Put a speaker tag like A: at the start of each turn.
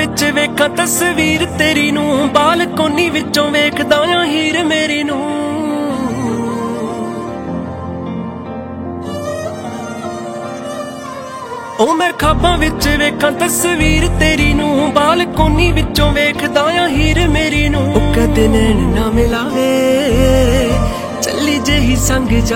A: ਵਿੱਚ ਵੇਖਾਂ ਤਸਵੀਰ ਤੇਰੀ ਨੂੰ, ਬਾਲਕੋਨੀ ਵਿੱਚੋਂ ਵੇਖਦਾ ਆਂ ਹੀਰ ਮੇਰੀ ਨੂੰ। ਉਹ ਮੈਂ ਖਾਬਾਂ ਵਿੱਚ ਵੇਖਾਂ ਤਸਵੀਰ ਤੇਰੀ ਨੂੰ, ਬਾਲਕੋਨੀ ਵਿੱਚੋਂ ਵੇਖਦਾ ਆਂ ਹੀਰ ਮੇਰੀ ਨੂੰ। ਉਹ ਕਦੇ ਨੈਣ ਨਾ ਮਿਲਾਵੇ, ਚੱਲੀ ਜਿਹੀ ਸੰਗ ਜਾ